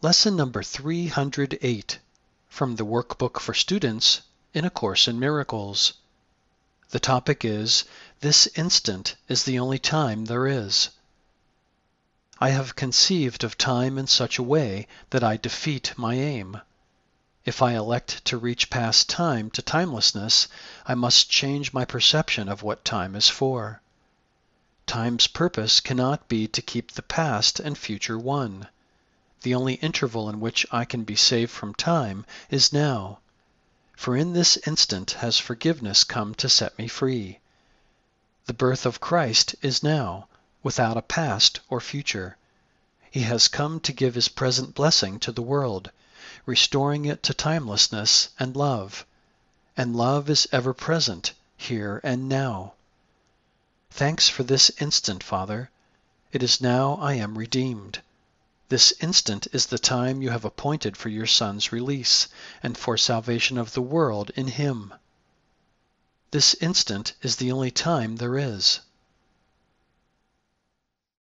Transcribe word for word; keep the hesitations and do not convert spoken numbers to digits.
Lesson number three hundred eight from the Workbook for Students in A Course in Miracles. The topic is, This Instant is the Only Time There Is. I have conceived of time in such a way that I defeat my aim. If I elect to reach past time to timelessness, I must change my perception of what time is for. Time's purpose cannot be to keep the past and future one. The only interval in which I can be saved from time is now, for in this instant has forgiveness come to set me free. The birth of Christ is now, without a past or future. He has come to give his present blessing to the world, restoring it to timelessness and love. And love is ever present, here and now. Thanks for this instant, Father. It is now I am redeemed. This instant is the time you have appointed for your Son's release and for salvation of the world in him. This instant is the only time there is.